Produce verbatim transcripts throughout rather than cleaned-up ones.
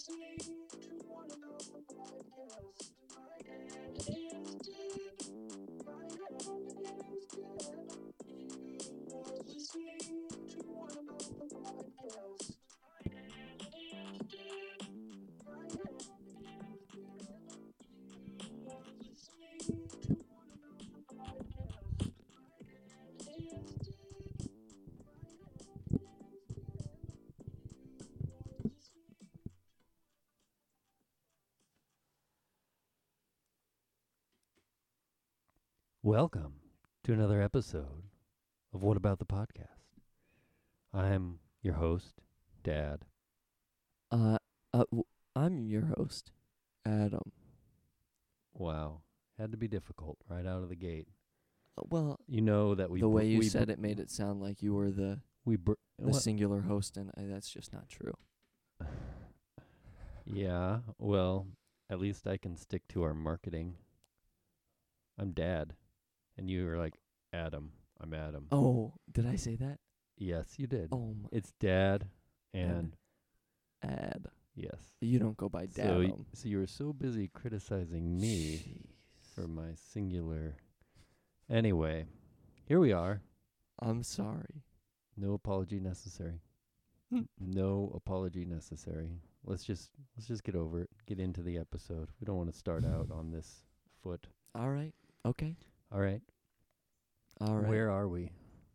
listening to one another podcast. My head is dead. My head is dead. You are listening to one another podcast. My head is dead. My head is dead. You are listening to one another podcast. My head is dead. My head is dead. You are listening. Welcome to another episode of What About the Podcast. I'm your host, Dad. Uh, uh, w- I'm your host, Adam. Wow, had to be difficult right out of the gate. Uh, Well, You know that we the br- way you we said br- it made it sound like you were the we br- the what? singular host, and I, that's just not true. Yeah, well, at least I can stick to our marketing. I'm Dad, and you were like Adam. I'm Adam. Oh, did I say that? Yes, you did. Oh my It's Dad and ad. yes. You don't go by So, y- Dadum. so you were so busy criticizing me Jeez. for my singular. Anyway, here we are. I'm sorry. No apology necessary. No apology necessary. Let's just let's just get over it. Get into the episode. We don't want to start out on this foot. All right. Okay. All right. All right. Where are we?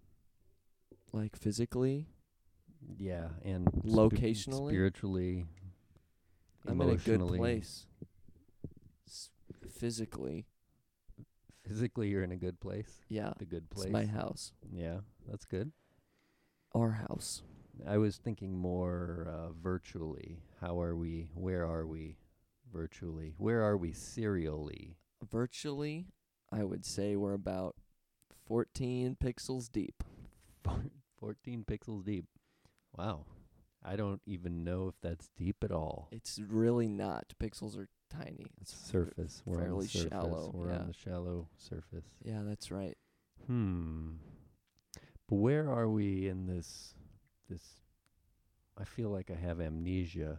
Like physically, Yeah, and sp- Locationally? spiritually, I'm in a good emotionally. place. S- physically, Physically, you're in a good place. yeah. The good place. It's my house. Yeah, that's good. Our house. I was thinking more uh, virtually. How are we? Where are we? Virtually. Where are we serially? Virtually, I would say we're about fourteen pixels deep. fourteen pixels deep. Wow. I don't even know if that's deep at all. It's really not. Pixels are tiny. It's It's surface. We're on fairly the surface. shallow, We're yeah. on the shallow surface. Yeah, that's right. Hmm. But where are we in this this I feel like I have amnesia.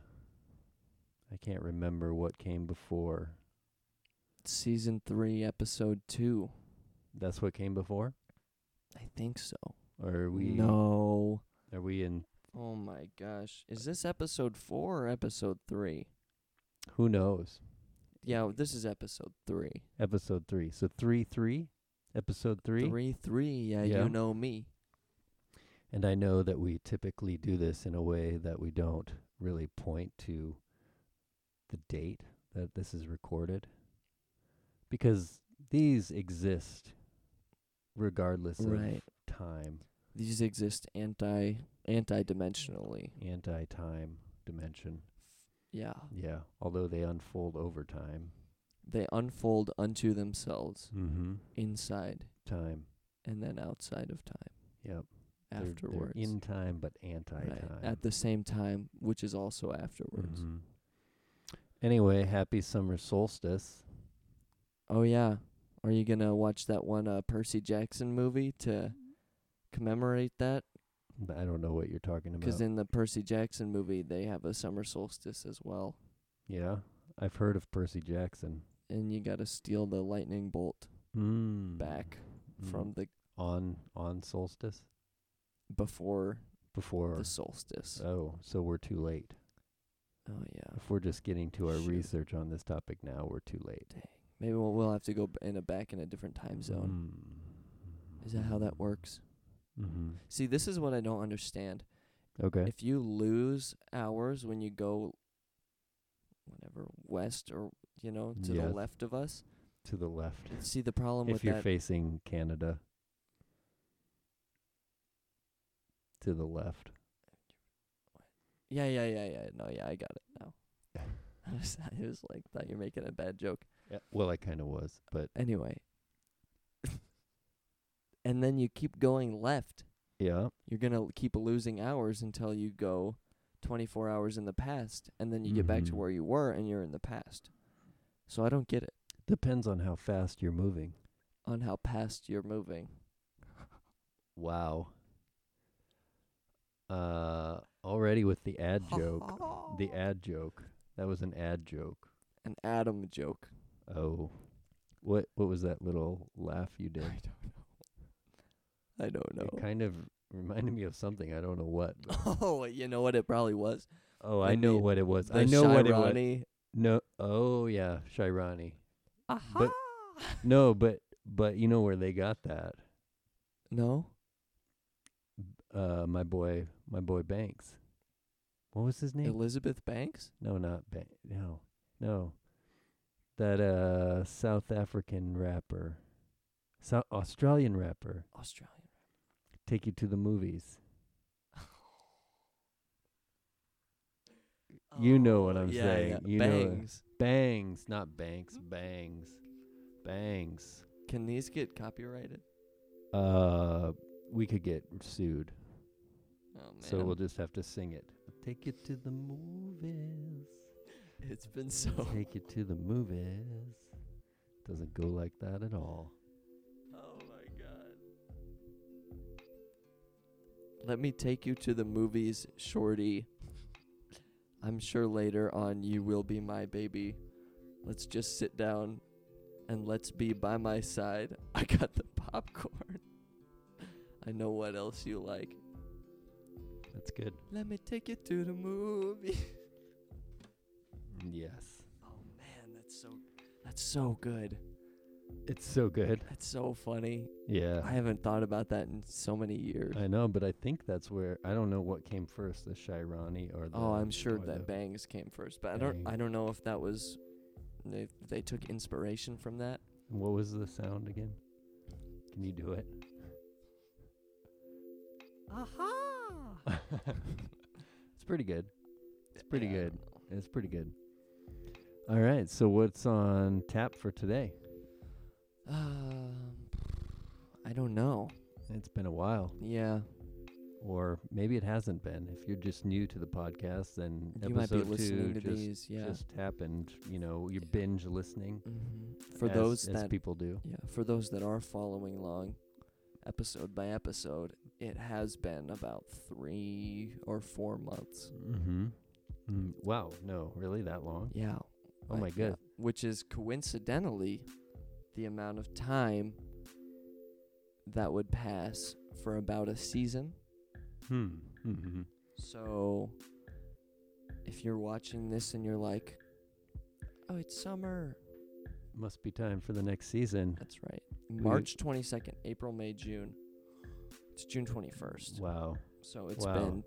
I can't remember what came before. Season three, episode two. That's what came before? I think so. Or are we No. are we in Oh my gosh. Is this episode four or episode three? who knows? Yeah, this is episode three. Episode three. So three three? Episode three? Three, three. Yeah, Yeah. you know me. And I know that we typically do this in a way that we don't really point to the date that this is recorded. Because these exist regardless Right. of time, These exist anti anti-dimensionally. anti-time dimension. Yeah. Yeah, although they unfold over time. They unfold unto themselves Mm-hmm. inside Time. and then outside of time Yep. They're- afterwards. They're in time but anti-time. Right. At the same time, which is also afterwards. Mhm. Anyway, happy summer solstice. Oh yeah. Are you gonna watch that one uh, Percy Jackson movie to commemorate that? But I don't know what you're talking about. 'Cause in the Percy Jackson movie, they have a summer solstice as well, Yeah, I've heard of Percy Jackson. and you gotta steal the lightning bolt Mm. back Mm. from the on on solstice before before. the solstice. Oh, so we're too late. Oh yeah. If we're just getting to our Shoot. research on this topic now, we're too late. Dang. Maybe we'll, we'll have to go b- in a back in a different time zone. Mm. Is that how that works? Mm-hmm. See, this is what I don't understand. Okay. If you lose hours when you go whatever west or you know to Yes. the left of us, To the left. see the problem If with you're that. facing Canada. To the left. yeah, yeah, yeah, yeah. No, yeah, I got it now. I was, I was like, thought you were making a bad joke. Yeah. Well, I kind of was, but Anyway, and then you keep going left. yeah. You're gonna l- keep losing hours until you go twenty-four hours in the past, and then you get back to Mhm. where you were, and you're in the past. So I don't get it Depends on how fast you're moving. on how past you're moving. Wow. Uh, already with the ad joke. The ad joke. That was an ad joke. An Adam joke. Oh. What what was that little laugh you did? I don't know. I don't know. It kind of reminded me of something. I don't know what. but- Oh, you know what it probably was? oh, I When know the- what it was. The I know what it was. Shirani. No. Oh, yeah, Shirani. Aha! But- No, but but you know where they got that? no? Uh, my boy, my boy Banks. What was his name? Elizabeth Banks? no, not Banks. No, no. That uh South African rapper, South Australian rapper. Australian. Take you to the movies. You know what I'm yeah, saying. Yeah. You know it. Bangs. Bangs, not Banks. Bangs, bangs. Can these get copyrighted? Uh, we could get sued. Oh, man. So we'll just have to sing it. Take you to the movies. It's been so... Take you to the movies. Doesn't go like that at all. Oh, my God. Let me take you to the movies, shorty. I'm sure later on you will be my baby. Let's just sit down and let's be by my side. I got the popcorn. I know what else you like. That's good. Let me take you to the movie. Yes. Oh man, that's so that's so good. It's so good. That's so funny. Yeah. I haven't thought about that in so many years. I know, but I think that's where I don't know what came first, the Shirani or the. Oh, I'm sure or that the- Bangs came first, but I don't Bang. I don't know if that was they they took inspiration from that. What was the sound again? Can you do it? Aha! It's pretty good. It's pretty Yeah, I good. don't know. It's pretty good. All right. So what's on tap for today? Um, I don't know. It's been a while, Yeah, or maybe it hasn't been. If you're just new to the podcast, then you might be episode listening two to just these. Yeah. just happened. You know, you Yeah. binge listening. hmm For as, those as that people do. yeah, for those that are following along, episode by episode, it has been about three or four months. Mm-hmm. Mm, wow. No, really, that long? Yeah. Oh I- my yeah, God. Which is coincidentally the amount of time that would pass for about a season. Hmm. Mm-hmm. So if you're watching this and you're like, oh, it's summer. Must be time for the next season. That's right. March twenty-second, April, May, June. It's June twenty-first. Wow. So it's Wow. been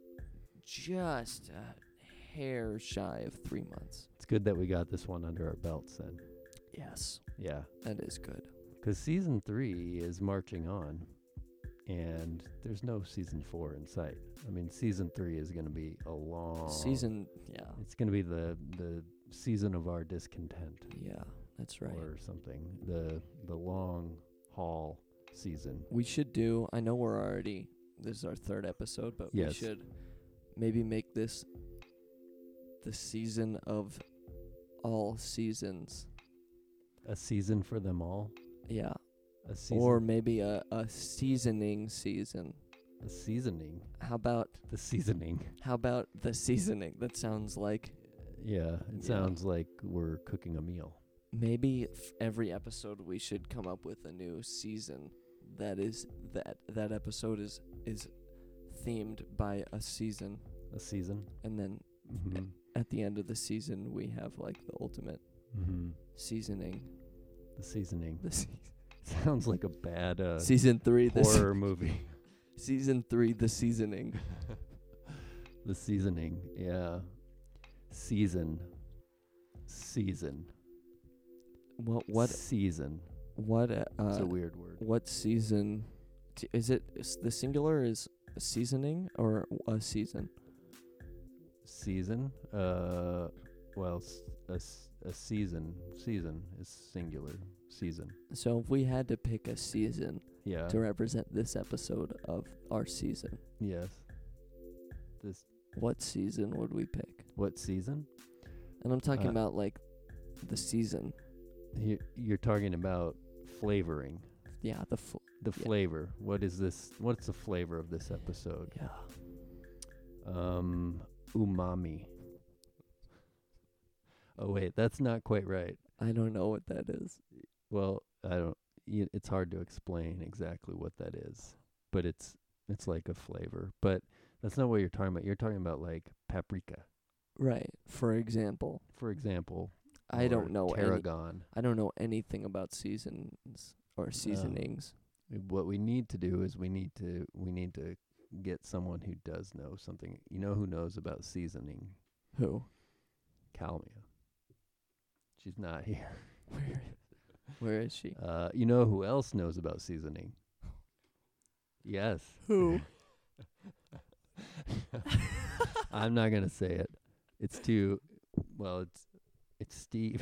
just a hair shy of three months. It's good that we got this one under our belts then. Yes, Yeah. that is good. Because season three is marching on, and there's no season four in sight. I mean, season three is going to be a long Season, yeah, It's going to be the the season of our discontent, yeah, that's right. or something. The the long haul season. We should do, I know we're already, this is our third episode, but Yes. we should maybe make this the season of all seasons. A season for them all. Yeah. A season. Or maybe a, a seasoning season. a seasoning. How about The seasoning. how about the seasoning? That sounds like Yeah, it Yeah. sounds like we're cooking a meal. maybe f- every episode we should come up with a new season that is that that episode is is themed by a season, A season. and then Mm-hmm. at the end of the season we have like the ultimate Mm-hmm. seasoning. The seasoning. The se- Sounds like a bad uh, season three, the se- horror movie. season three, the seasoning. The seasoning, yeah. Season. Season. What what Season. what uh, It's uh a weird word. what season t- is it? Is the singular is seasoning or a season? Season. Uh, well, s- a, s- a season. Season is singular. Season. So if we had to pick a season Yeah. to represent this episode of our season, Yes. This. what season would we pick? What season? And I'm talking Uh, about like the season. You, you're talking about flavoring. Yeah, the fl- The Yeah. flavor. What is this? What's the flavor of this episode? yeah. Um, umami. Oh wait, that's not quite right. I don't know what that is. Well, I don't. y- It's hard to explain exactly what that is, but it's it's like a flavor. But that's not what you're talking about. You're talking about like paprika, Right. For example, for example. I or don't know any, tarragon. I don't know anything about seasons or seasonings. What we need to do is we need to we need to get someone who does know something. You know who knows about seasoning? Who? Calmia. She's not here. Where? Where is she? Uh, you know who else knows about seasoning? Yes. Who? I'm not gonna say it. It's too. Well, it's it's Steve.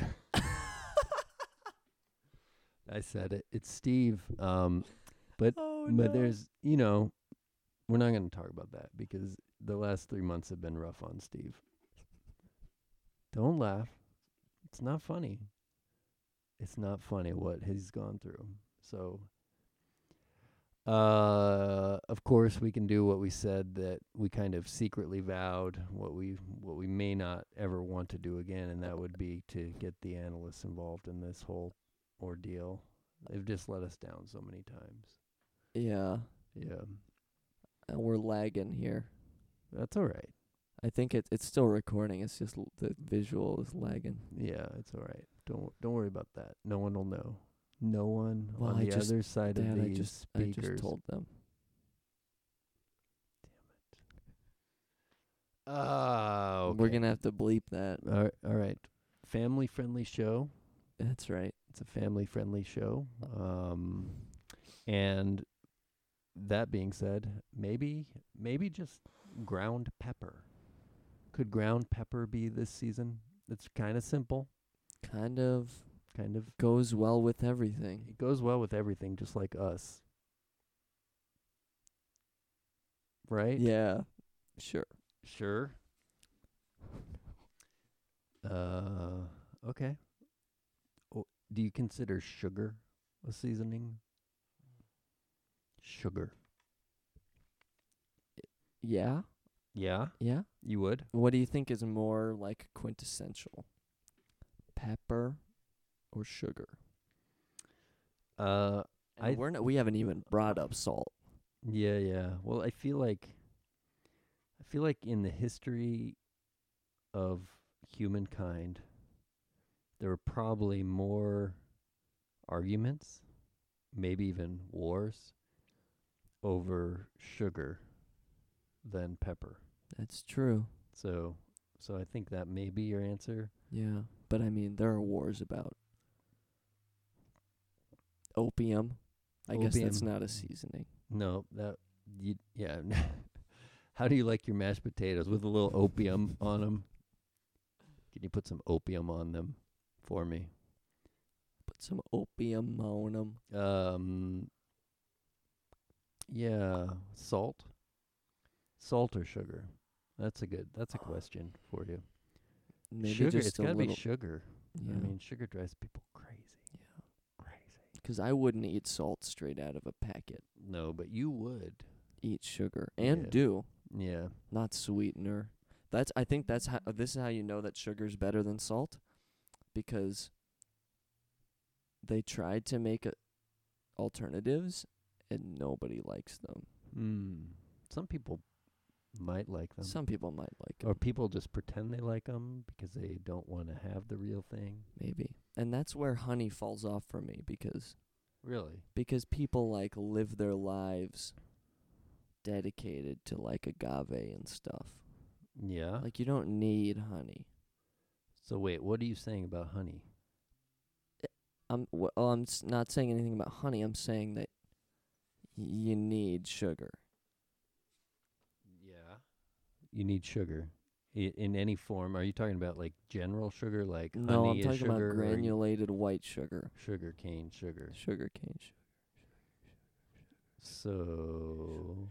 I said it. It's Steve. Um, but Oh but there's you know, we're not gonna talk about that because the last three months have been rough on Steve. Don't laugh. It's not funny. It's not funny what he's gone through. So, uh, of course, we can do what we said that we kind of secretly vowed what we what we may not ever want to do again, and that would be to get the analysts involved in this whole ordeal. They've just let us down so many times. Yeah. Yeah, And we're lagging here. that's all right. I think it it's still recording. It's just l- the visual is lagging. Yeah, it's all right. Don't don't worry about that. No one will know. No one Well, on I the just- other side Dad, of I these just I speakers. just told them. Oh, okay. We're gonna have to bleep that. All right, all right. Family friendly show. That's right. It's a family friendly show. Um, and that being said, maybe maybe just ground pepper. Could ground pepper be this season? It's kind of simple. Kind of Kind of. goes well with everything. It goes well with everything, just like us. Right? Yeah. Sure. Sure. Uh, okay. O- do you consider sugar a seasoning? Sugar. Yeah. Yeah, Yeah. you would. What do you think is more like quintessential? Pepper or sugar? Uh, And I we're not, we haven't even brought up salt. yeah, yeah. Well, I feel like I feel like in the history of humankind, there were probably more arguments, maybe even wars, over sugar than pepper. That's true. So, so I think that may be your answer. Yeah. But I mean, there are wars about opium. I guess that's Opium. not a seasoning. No, that you yeah. How do you like your mashed potatoes with a little opium on them? Can you put some opium on them for me? Put some opium on 'em. Um. Yeah, salt. Salt or sugar? That's a good. That's a question for you. Maybe sugar. just It's a gotta little. be sugar. Yeah. I mean, sugar drives people crazy. Yeah. Crazy. 'Cause I wouldn't eat salt straight out of a packet. No, but you would. Eat sugar and Yeah. do Yeah. not sweetener. That's I think that's how this is how you know that sugar's better than salt, because they tried to make a alternatives and nobody likes them. Mm. Some people might like them. Some people might like 'em, Or people just pretend they like 'em because they don't want to have the real thing. maybe. And that's where honey falls off for me, because Really? because people like live their lives dedicated to like agave and stuff. Yeah. Like you don't need honey. So wait, what are you saying about honey? I'm well, I'm s- not saying anything about honey. I'm saying that y- you need sugar. Yeah. You need sugar I- in any form. Are you talking about like general sugar, like No, I'm honey is talking sugar, about or y- granulated white sugar. sugar cane sugar? Sugar cane sugar. So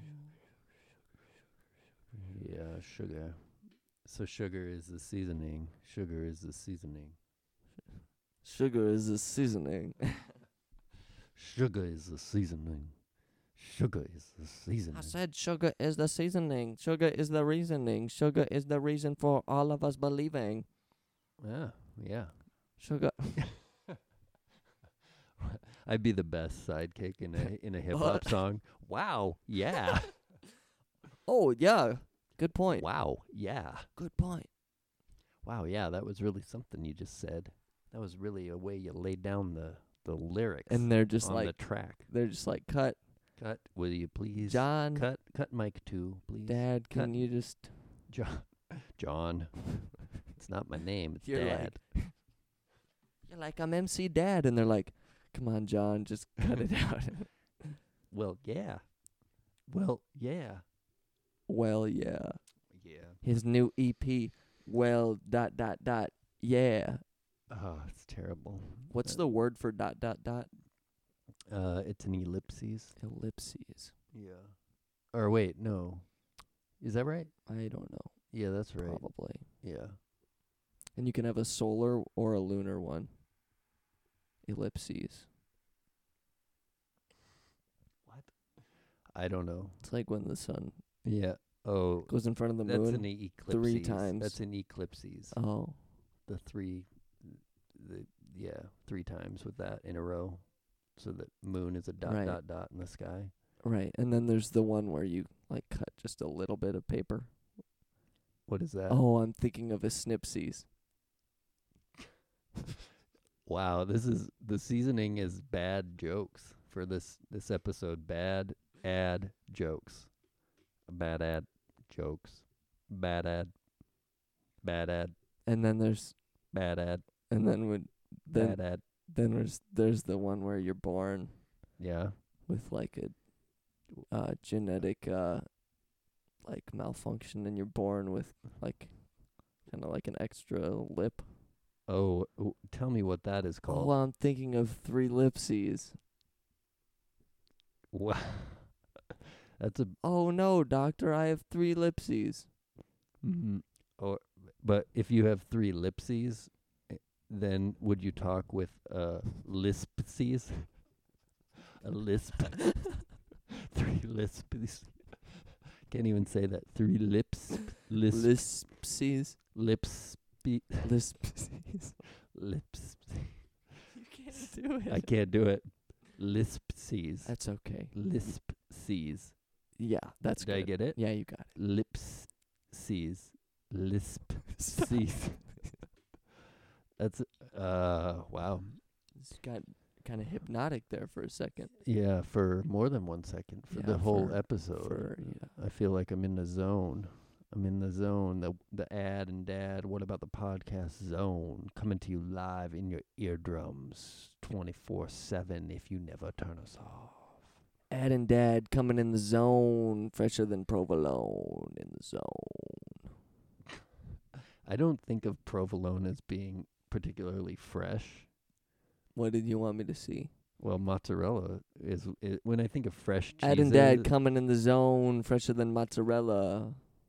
yeah, sugar. So sugar is the seasoning. Sugar is the seasoning. Sugar is a seasoning. Sugar is the seasoning. Sugar is the seasoning. I said sugar is the seasoning. Sugar is the reasoning. Sugar is the reason for all of us believing. Yeah. Yeah. Sugar. I'd be the best sidekick in a in a hip hop What? song. Wow. Yeah. Oh, yeah. Good point. Wow. Yeah. Good point. Wow. Yeah. That was really something you just said. That was really a way you laid down the the lyrics And they're just on like, the track. they're just like, cut. Cut. Will you please? John, Cut. Cut mic two, please. Dad, can cut. you just... John. John. It's not my name. It's You're Dad. like, you're like, I'm M C Dad. And they're like, come on, John, just cut it out. Well, yeah. Well, yeah. Well, yeah. Yeah. His new E P, well, dot, dot, dot, yeah. Oh, it's terrible. What's Uh, the word for dot, dot, dot? Uh, it's an ellipses. Ellipses. Yeah. Or wait, no. Is that right? I don't know. Yeah, that's right. Probably. Yeah. And you can have a solar or a lunar one. Ellipses. What? I don't know. It's like when the sun Yeah. Oh, goes in front of the that's moon. an eclipses. three times. That's an eclipses. Oh. The three, the yeah, three times with that in a row, so that moon is a dot Right. dot dot in the sky. Right. And then there's the one where you like cut just a little bit of paper. What is that? Oh, I'm thinking of a snipsies. Wow, this is the seasoning is bad jokes for this this episode. Bad ad jokes. Bad ad jokes. Bad ad. Bad ad. And then there's Bad ad. and then when then Bad ad. then there's there's the one where you're born Yeah. with like a uh genetic uh like malfunction and you're born with like kind of like an extra lip. Oh, w- tell me what that is Oh, called. I'm thinking of three lipsies. Wow. That's a Oh no, doctor, I have three lipsies. mm, or but if you have three lipsies, eh, then would you talk with uh lispsies? A lisp. Three lispsies. Can't even say that. Three lips. Lisp. Lispsies. Lips. Lispsies. Lips. You can't do it. I can't do it. Lispsies. That's okay. Lispsies. Yeah, that's Did good. I get it? Yeah, you got it. Lipsies. Lispsies. That's uh wow. It's got kind of hypnotic there for a second. Yeah, for more than one second for Yeah, the whole for- episode. For yeah. I feel like I'm in the zone. I'm in the zone. The the ad and dad. What about the podcast zone? Coming to you live in your eardrums, twenty-four seven. If you never turn us off. Ad and Dad coming in the zone, fresher than provolone in the zone. I don't think of provolone as being particularly fresh. What did you want me to see? Well, mozzarella is, is when I think of fresh cheese. Ad and Dad coming in the zone, fresher than mozzarella.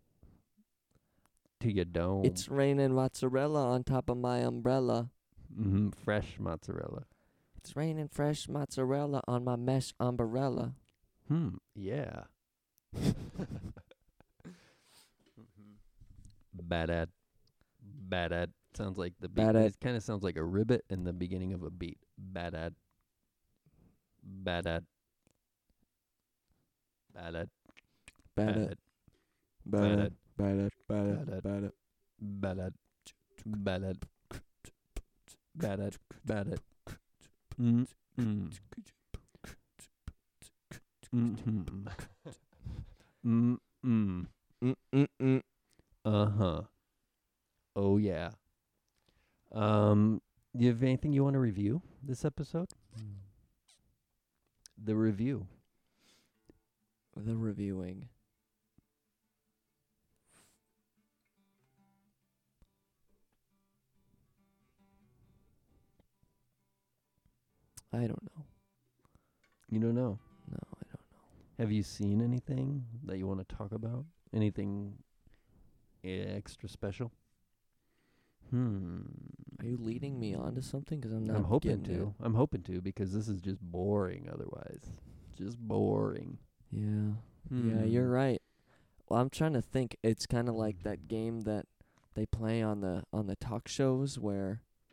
to your dome. It's raining mozzarella on top of my umbrella. hmm fresh mozzarella. It's raining fresh mozzarella on my mesh umbrella. Hmm. Yeah. Bad ad. Bad ad. Sounds like the beat. Bad ad. It kind of sounds like a ribbit in the beginning of a beat. Bad ad. Bad ad. Bad ad. Bad Bad ad. ad. Bad Bad ad. Bad ad. Bad Bad ad. ad. Bad ad. Bad ad. Bad ad. Bad ad. Bad ad. Mm. Mm. Mm-hmm. Mm. Mm. Mm mm mm. Uh huh. Oh yeah. Um, do you have anything you want to review this episode? The review. The reviewing. I don't know. You don't know. No, I don't know. Have you seen anything that you want to talk about? Anything extra special? Hmm. Are you leading me on to something? Because I'm not. I'm hoping getting to. I'm hoping to because this is just boring otherwise. Just boring. It. Yeah. Yeah, Hmm. you're right. Well, I'm trying to think. It's kind of like that game that they play on the on the talk shows where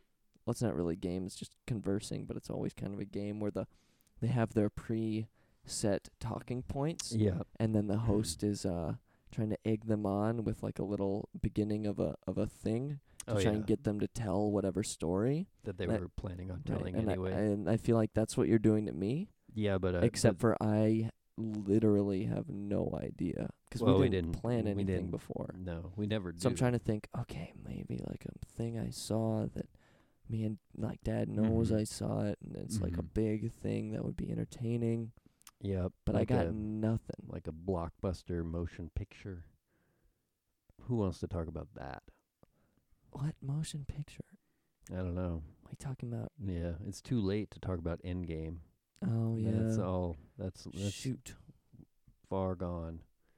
well, it's not really a game, it's just conversing, but it's always kind of a game where the they have their pre-set talking points, Yeah. and then the host is uh trying to egg them on with like a little beginning of a of a thing to Oh, try yeah. and get them to tell whatever story. that they and I- were planning on Right, telling and anyway. I, and I feel like that's what you're doing to me, yeah, but uh, except but, for I literally have no idea because Well, we, we didn't didn't- plan we anything didn't before. no, we never do. So I'm trying to think, okay, maybe like a thing I saw that me and like Dad knows Mhm. I saw it, and it's like a Mhm. big thing that would be entertaining. Yeah, But like I got a, nothing. like a blockbuster motion picture. Who wants to talk about that? What motion picture? I don't know. What are you talking about? Yeah, it's too late to talk about Endgame. Oh yeah. That's all. That's that's Shoot. far gone.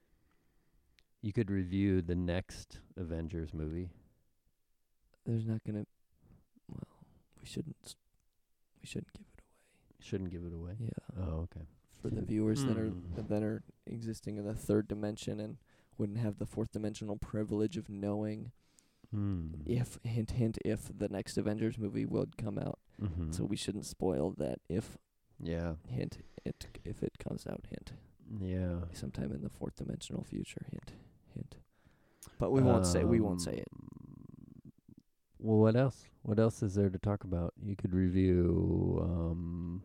You could review the next Avengers movie. There's not gonna. Well, we shouldn't. s- We shouldn't give it Shouldn't give it away. away. Yeah. Oh, okay. For the viewers that are Hmm. that are existing in the third dimension and wouldn't have the fourth dimensional privilege of knowing Hmm. if hint hint if the next Avengers movie would come out. Mm-hmm. So we shouldn't spoil that if yeah. hint it if it comes out hint Yeah. sometime in the fourth dimensional future hint hint. But we won't say we won't say it. Um, Well, what else? What else is there to talk about? You could review. Um,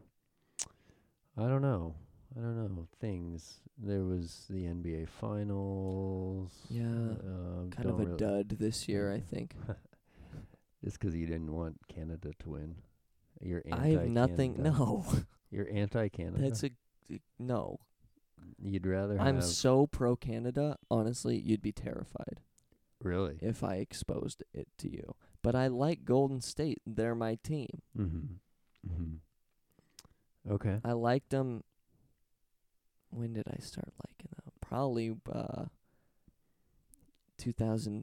I don't know. I don't know things. There was the N B A Finals. Yeah, Uh, Kind of don't a really- dud this year, I think. Just 'cause you didn't want Canada to win. You're I have nothing. anti-Canada. No, You're anti-Canada. that's a no. You'd rather I'm have so pro Canada. Honestly, you'd be terrified really. if I exposed it to you. But I like Golden State. They're my team. Mm-hmm. Mm-hmm. Okay. I liked them. When did I start liking them? Probably uh, two thousand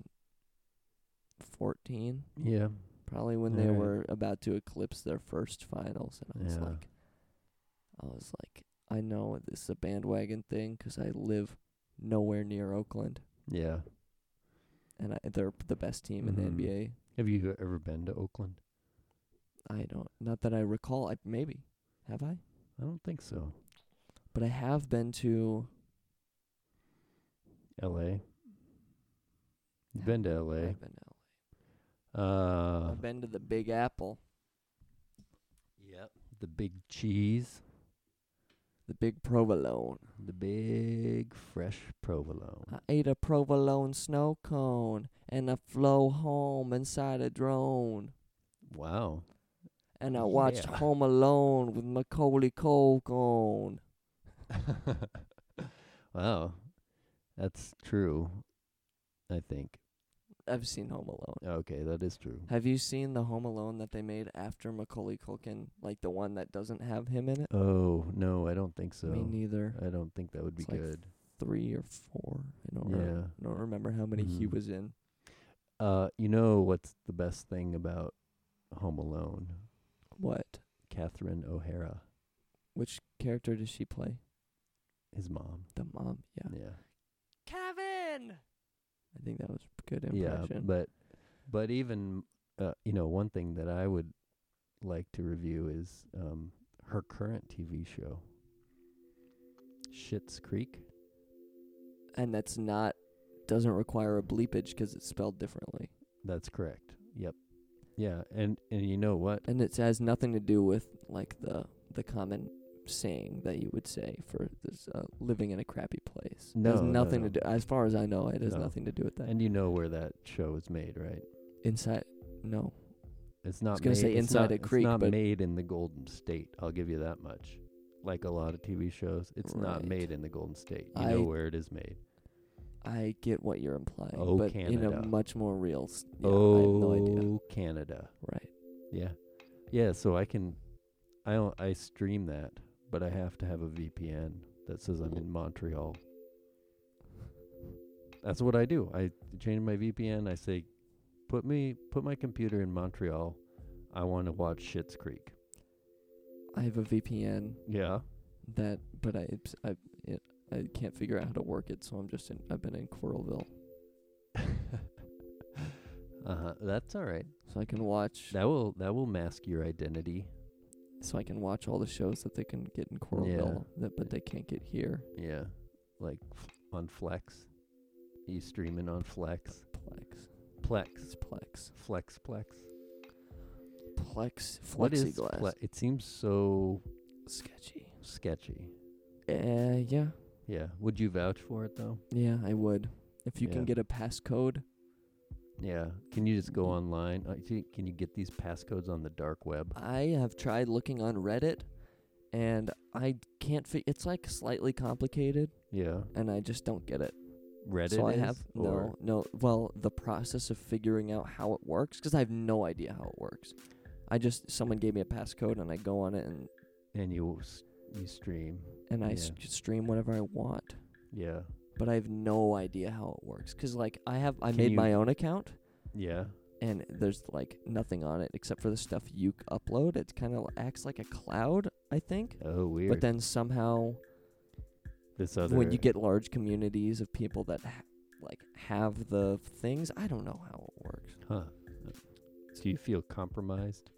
fourteen. Yeah. Probably when they Alright. were about to eclipse their first finals, and I was Yeah. like, I was like, I know this is a bandwagon thing 'cause I live nowhere near Oakland, Yeah. and I, they're the best team in the N B A. Have you ever been to Oakland? I don't, not that I recall. I maybe have I, I don't think so. but I have been to. L A. You've been to L A. I've been to L Uh. A. I've been to the Big Apple, Yep. The big cheese. the Big Provolone. The big fresh provolone. I ate a provolone snow cone, and I flew home inside a drone. Wow. And I watched Yeah. Home Alone with Macaulay Culkin. Wow. That's true. I think. I've seen Home Alone. Okay, that is true. Have you seen the Home Alone that they made after Macaulay Culkin, like the one that doesn't have him in it? Oh, no, I don't think so. Me neither. I don't think that would be It's like good. Three or four. I don't. Yeah. Re- don't remember how many he Mhm. was in. Uh, you know what's the best thing about Home Alone? What? Catherine O'Hara, Which character does she play? his mom. The mom. Yeah. Yeah. Kevin. I think that was a good Yeah, impression. but but even uh, you know, one thing that I would like to review is um her current T V show, Schitt's Creek. and that's not doesn't require a bleepage 'cause it's spelled differently, That's correct. Yep. Yeah, and and you know what? and it has nothing to do with like the the common saying that you would say for this uh, living in a crappy place. It has No, no, nothing no. to do. As far as I know, it has No. nothing to do with that. And you know where that show is made, right? Inside, no. It's not. was gonna made, say it's Inside not, a Creek, It's not but- made in the Golden State. I'll give you that much. Like a lot of T V shows, it's not Right. made in the Golden State. You I- know where it is made. I get what you're implying, Oh, but in Canada. a much more real. S- yeah, oh, I have no idea. Canada. Right. Yeah, yeah. So I can, I don't, I stream that, but I have to have a V P N that says I'm in Montreal. That's what I do. I change my V P N. I say, put me, put my computer in Montreal. I want to watch Schitt's Creek. I have a V P N Yeah. that, but I it's, I it, I can't figure out how to work it, so I'm just in. I've been in Coralville. Uh-huh. That's all right. so I can watch. That will that will mask your identity. So I can watch all the shows that they can get in Coralville, that but they can't get here. Yeah. Like f- on Flex. You streaming on Flex. Plex. Plex. It's Plex. Flex Plex. Plex. What is Flexiglass. Ple- it seems so Sketchy. sketchy. Uh, yeah. Yeah. Would you vouch for it though? Yeah, I would. If you Yeah. can get a passcode. Yeah. Can you just go online? Uh, see- Can you get these passcodes on the dark web? I have tried looking on Reddit, and I can't fi- it's like slightly complicated, Yeah. and I just don't get it. Reddit so I is, have or- no, no. Well, the process of figuring out how it works, because I have no idea how it works. I just someone gave me a passcode, and I go on it, and and you s- you stream. and I Yeah. s- stream whatever I want. Yeah. But I have no idea how it works, because like I have I Can made you- my own account, Yeah. and there's like nothing on it except for the stuff you c- upload. It kind of acts like a cloud, I think. Oh, weird. But then somehow, this other when you get large communities of people that ha- like have the things, I don't know how it works. Huh. Do you feel compromised?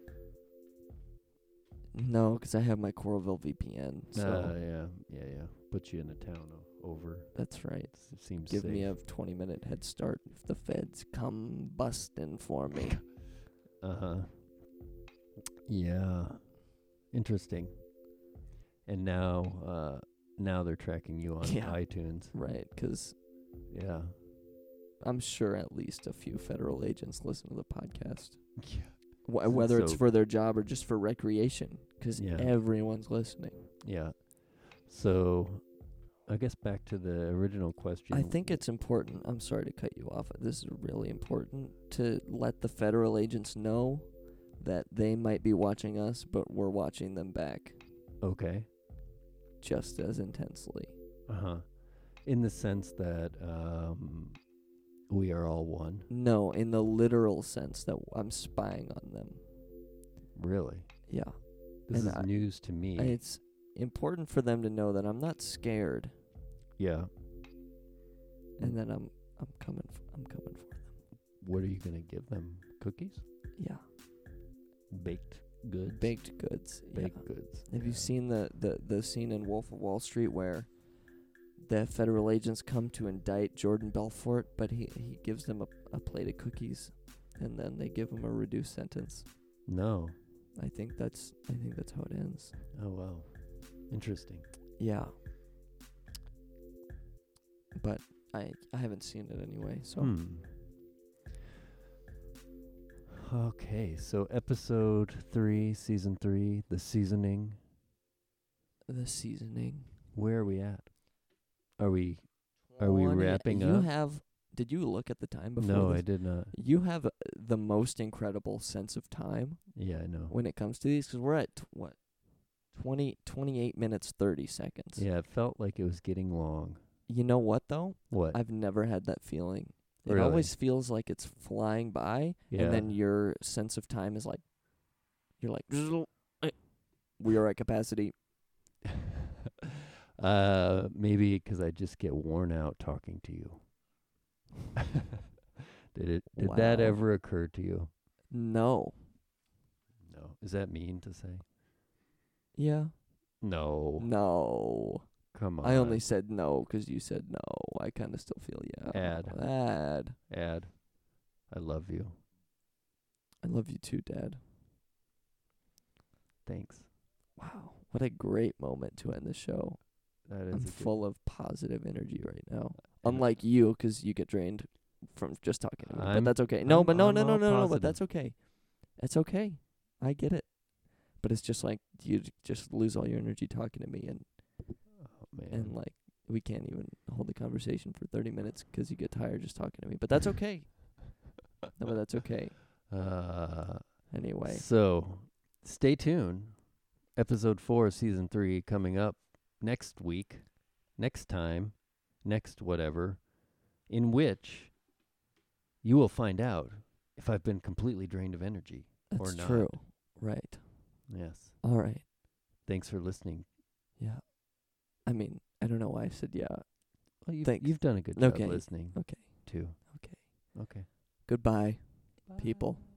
No, because I have my Coralville V P N. So uh, yeah, yeah, yeah. Put you in a town o- over. that's right. It's- It seems Give safe. me a twenty minute head start if the feds come busting for me. Uh huh. Yeah. Interesting. And now, uh, now they're tracking you on Yeah. iTunes. Right, because Yeah. I'm sure at least a few federal agents listen to the podcast. Yeah. Wh- whether it's So- for their job or just for recreation, because Yeah. everyone's listening. Yeah. So, I guess back to the original question. I think it's important. I'm sorry to cut you off. This is really important to let the federal agents know that they might be watching us, but we're watching them back Okay. just as intensely. Uh huh. In the sense that um, we are all one. No, in the literal sense that I'm spying on them. Really. Yeah. This And is I- news to me. And it's important for them to know that I'm not scared yeah. and that I'm I'm coming f- I'm coming for them. What are you gonna give them? Cookies? Yeah. Baked goods. Baked goods. Baked yeah. goods. Have you seen the, the, the scene in Wolf of Wall Street where the federal agents come to indict Jordan Belfort, but he, he gives them a, a plate of cookies, and then they give him a reduced sentence? No. I think that's I think that's how it ends. Oh wow. Interesting. Yeah. But I I haven't seen it anyway, so Hmm. Okay, so episode three, season three, the seasoning. the seasoning. Where are we at? Are we? Are we twenty wrapping you up? have did you look at the time before No, this? I did not. You have uh, the most incredible sense of time Yeah, I know. when it comes to these, because we're at t- what twenty, twenty-eight minutes thirty seconds. Yeah, it felt like it was getting long. You know what though? What? I've never had that feeling. It Really? always feels like it's flying by, Yeah. and then your sense of time is like, you're like, we are at capacity. uh, maybe 'cause I just get worn out talking to you. did it? Did that Wow. ever occur to you? No. No. Is that mean to say? Yeah. No. No. Come on. I only said no 'cause you said no. I kind of still feel yeah. Ad. Ad. Ad. I love you. I love you too, Dad. Thanks. Wow. What a great moment to end the show. That is I'm a good- full of positive energy right now. and Unlike you, 'cause you get drained from just talking to me. I'm- but that's okay. No, I'm- but no, I'm no, no, all no, no, positive. but that's okay. It's okay. I get it. But it's just like you j- just lose all your energy talking to me, and Oh man. and like we can't even hold the conversation for thirty minutes 'cause you get tired just talking to me. But that's okay. No, but that's okay. uh Anyway, So, stay tuned. Episode four, season three, coming up next week, next time, next whatever, in which you will find out if I've been completely drained of energy or that's not. true. Right. Yes. All right. Thanks for listening. Yeah. I mean, I don't know why I said yeah. Well, you've, Thanks. you've done a good job Okay. listening Okay. too. Okay. Okay. Goodbye, people.